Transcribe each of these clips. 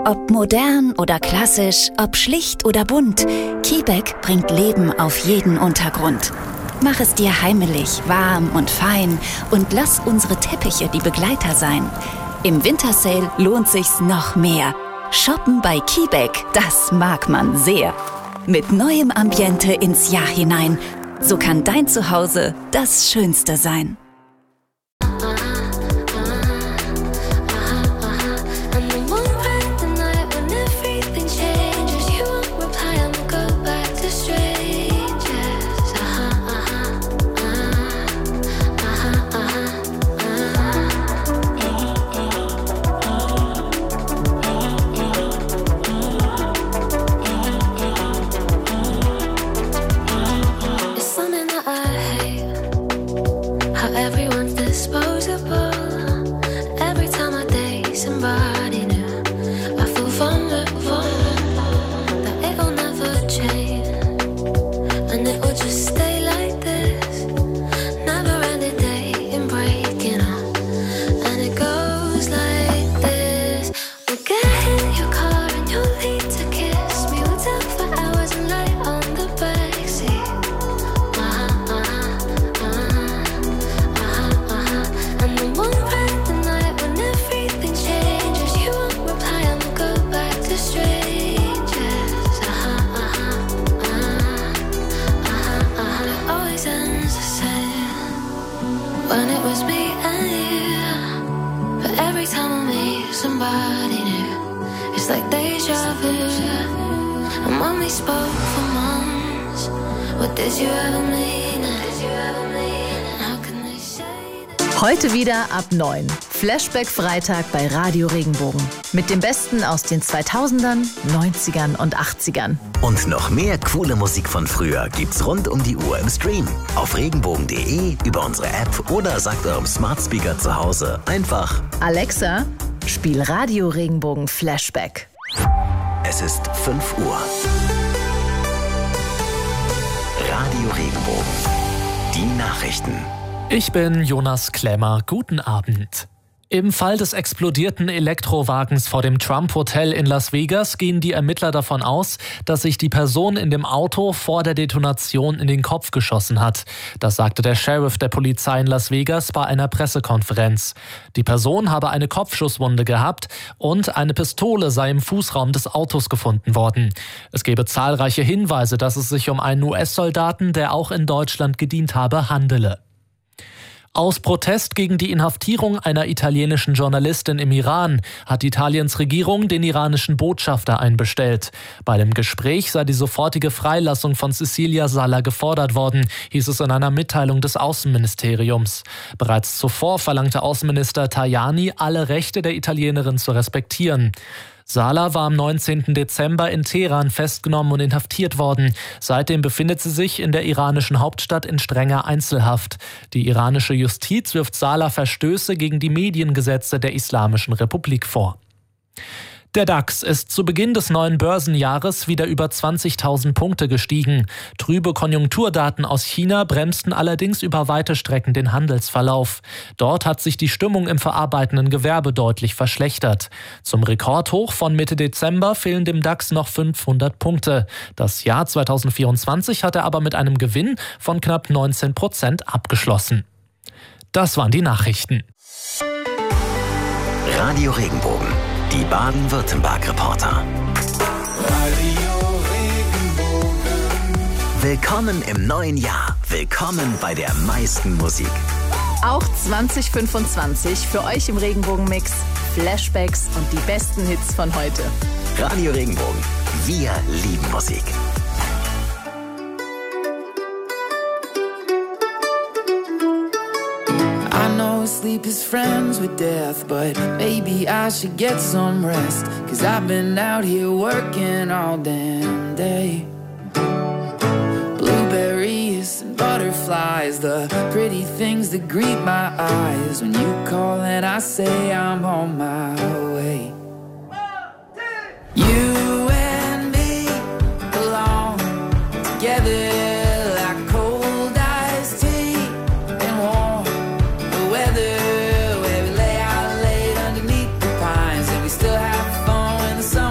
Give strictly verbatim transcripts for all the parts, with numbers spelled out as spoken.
Ob modern oder klassisch, ob schlicht oder bunt, Kiebeck bringt Leben auf jeden Untergrund. Mach es dir heimelig, warm und fein und lass unsere Teppiche die Begleiter sein. Im Wintersale lohnt sich's noch mehr. Shoppen bei Kiebeck, das mag man sehr. Mit neuem Ambiente ins Jahr hinein. So kann dein Zuhause das Schönste sein. Heute wieder ab neun. Flashback Freitag bei Radio Regenbogen. Mit dem Besten aus den zweitausendern, neunzigern und achtzigern. Und noch mehr coole Musik von früher gibt's rund um die Uhr im Stream. Auf regenbogen punkt de, über unsere App oder sagt eurem Smart Speaker zu Hause einfach: Alexa, spiel Radio Regenbogen Flashback. Es ist fünf Uhr. Radio Regenbogen. Die Nachrichten. Ich bin Jonas Klemmer. Guten Abend. Im Fall des explodierten Elektrowagens vor dem Trump-Hotel in Las Vegas gehen die Ermittler davon aus, dass sich die Person in dem Auto vor der Detonation in den Kopf geschossen hat. Das sagte der Sheriff der Polizei in Las Vegas bei einer Pressekonferenz. Die Person habe eine Kopfschusswunde gehabt und eine Pistole sei im Fußraum des Autos gefunden worden. Es gebe zahlreiche Hinweise, dass es sich um einen U S-Soldaten, der auch in Deutschland gedient habe, handele. Aus Protest gegen die Inhaftierung einer italienischen Journalistin im Iran hat Italiens Regierung den iranischen Botschafter einbestellt. Bei dem Gespräch sei die sofortige Freilassung von Cecilia Salla gefordert worden, hieß es in einer Mitteilung des Außenministeriums. Bereits zuvor verlangte Außenminister Tajani, alle Rechte der Italienerin zu respektieren. Salla war am neunzehnten Dezember in Teheran festgenommen und inhaftiert worden. Seitdem befindet sie sich in der iranischen Hauptstadt in strenger Einzelhaft. Die iranische Justiz wirft Salla Verstöße gegen die Mediengesetze der Islamischen Republik vor. Der DAX ist zu Beginn des neuen Börsenjahres wieder über zwanzigtausend Punkte gestiegen. Trübe Konjunkturdaten aus China bremsten allerdings über weite Strecken den Handelsverlauf. Dort hat sich die Stimmung im verarbeitenden Gewerbe deutlich verschlechtert. Zum Rekordhoch von Mitte Dezember fehlen dem DAX noch fünfhundert Punkte. Das Jahr zweitausendvierundzwanzig hat er aber mit einem Gewinn von knapp neunzehn Prozent abgeschlossen. Das waren die Nachrichten. Radio Regenbogen. Die Baden-Württemberg-Reporter. Willkommen im neuen Jahr. Willkommen bei der meisten Musik. Auch zwanzig fünfundzwanzig für euch im Regenbogen-Mix. Flashbacks und die besten Hits von heute. Radio Regenbogen. Wir lieben Musik. Sleep is friends with death, but maybe I should get some rest, 'cause I've been out here working all damn day. Blueberries and butterflies, the pretty things that greet my eyes when you call and I say I'm on my way. You and me belong together. Still have fun when the sun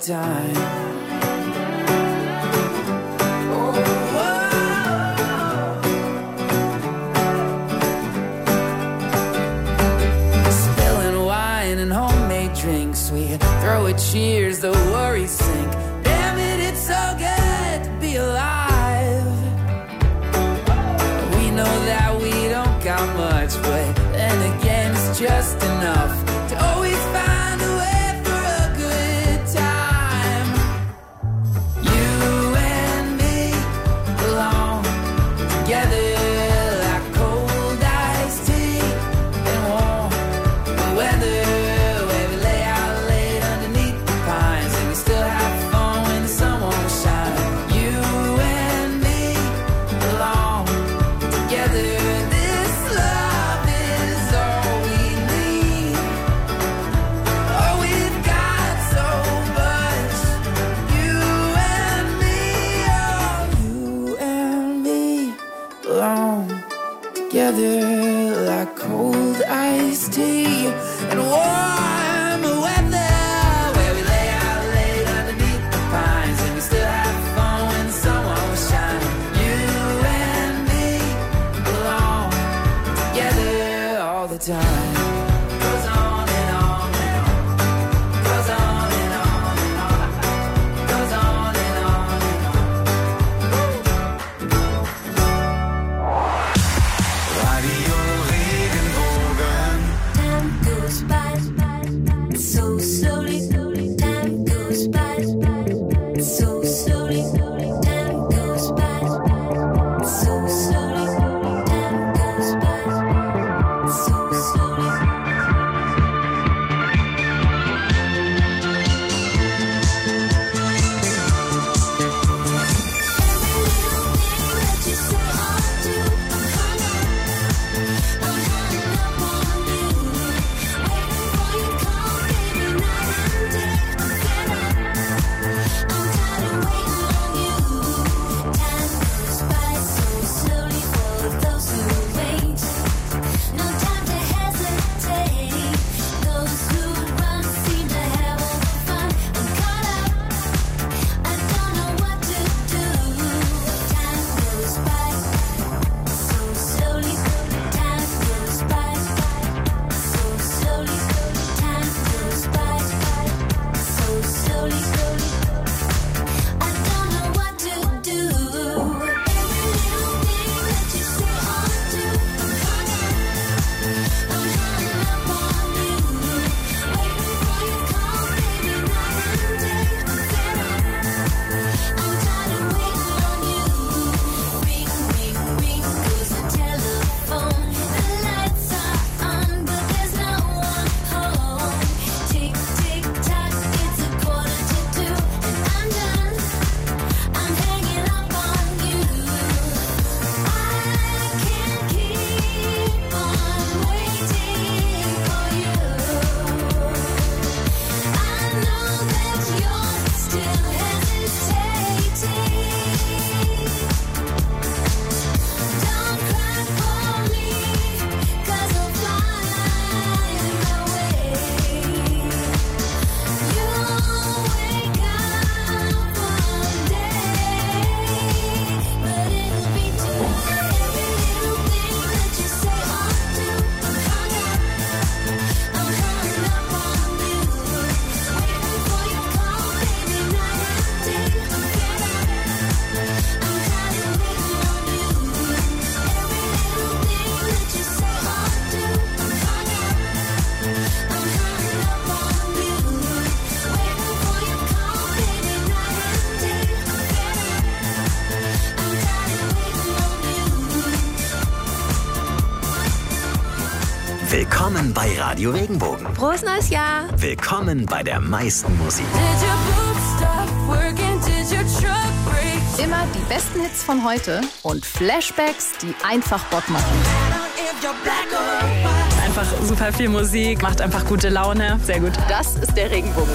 time. Drinks, we throw a cheers, the worries sink. Damn it, it's so good to be alive. We know that we don't got much, but then again it's just enough to always find a way for a good time. You and me belong together like cold iced tea and warm weather. Together like cold iced tea and warm weather, where we lay out late underneath the pines and we still have fun when the sun won't shine. You and me belong together all the time. Goes on and on and on. Goes on and on and on. Goes on and on and so slowly, time goes by. So slowly, time goes by. So slowly, time goes by. So slowly. Willkommen bei Radio Regenbogen. Frohes neues Jahr. Willkommen bei der meisten Musik. Immer die besten Hits von heute und Flashbacks, die einfach Bock machen. Einfach super viel Musik, macht einfach gute Laune. Sehr gut. Das ist der Regenbogen.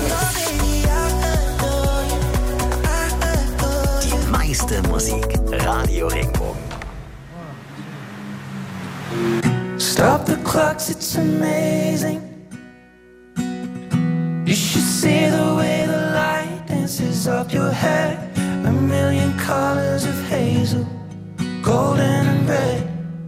Die meiste Musik. Radio Regenbogen. Stop the clocks, it's amazing. You should see the way the light pieces of your hair, a million colors of hazel, golden and red.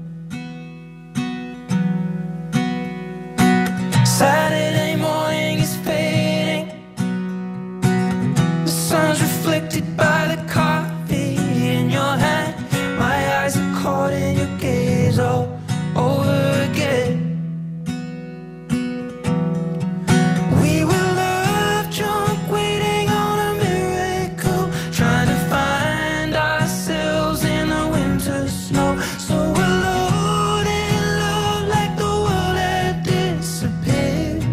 Saturday morning is fading, the sun's reflected by the coffee in your hand. My eyes are caught in your gaze all over again. We were love drunk, waiting on a miracle, trying to find ourselves in the winter snow. So alone in love, like the world had disappeared.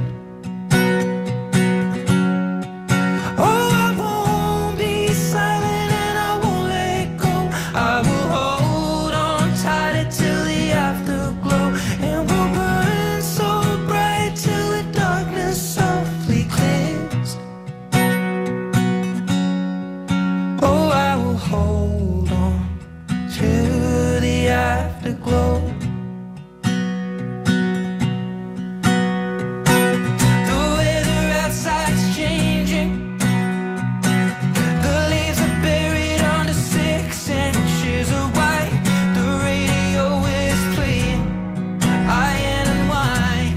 Oh, I won't be silent and I won't let go. I will hold on tighter till the afterglow, and we'll burn so bright till the darkness softly clears. Oh, I will hold on to the afterglow. The weather outside's changing, the leaves are buried under six inches of white. The radio is playing iron and wine.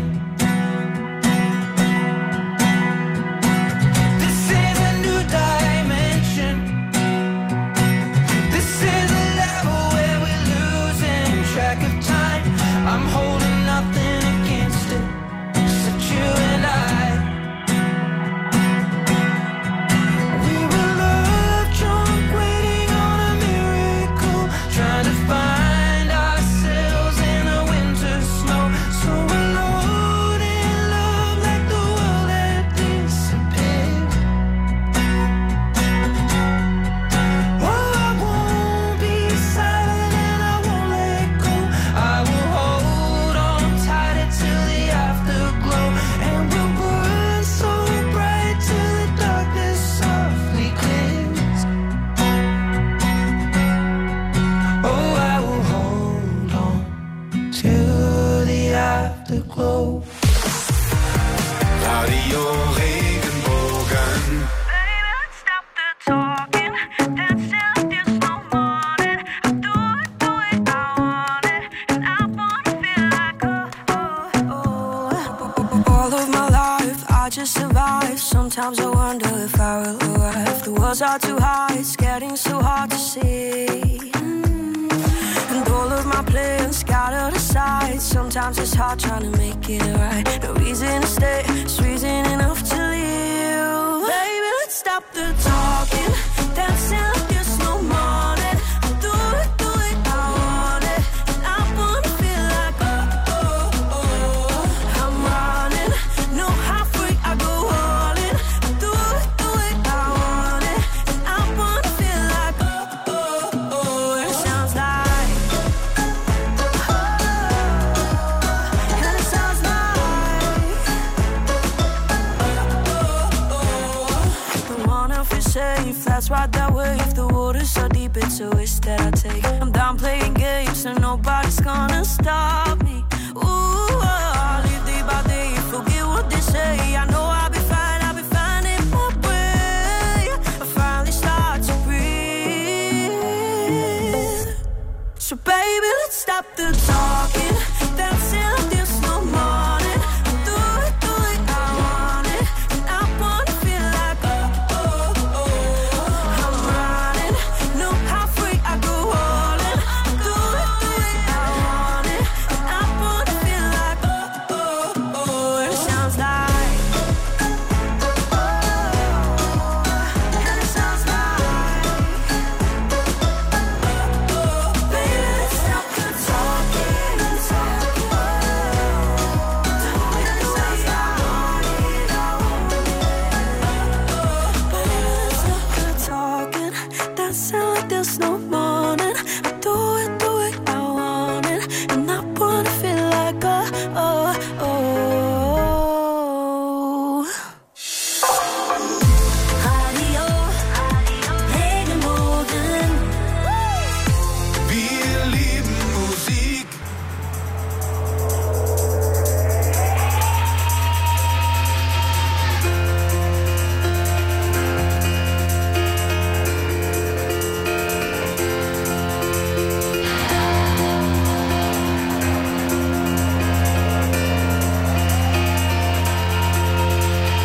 This is a new dimension. This is a level where we're losing track of time. I'm holding nothing against it, except you and I. We were love drunk, waiting on a miracle, trying to find ourselves in the winter snow. So alone in love, like the world had disappeared. Oh, I won't be silent and I won't let go. I will hold on tighter till the afterglow, and we'll burn so bright till the darkness softly clears. Oh, I will hold on to the afterglow. Radio Regenbogen. All of my life, I just survive. Sometimes I wonder if I will arrive. The walls are too high, it's getting so hard to see. And all of my plans scattered aside. Sometimes it's hard trying to make it right. No reason to stay, it's reason enough to leave. Baby, let's stop the talking, dancing like there's no morning. Do it, do it, I want it. And I wanna feel like oh, oh, oh. I'm running, no halfway, I go all in. Do it, do it, I want it. And I wanna feel like oh, oh, oh. And it sounds like oh, and it sounds like oh, oh, oh. Don't wanna feel safe, that's right that way. If the water's so deep, it's a risk that I take. I'm done playing games, and nobody's gonna stop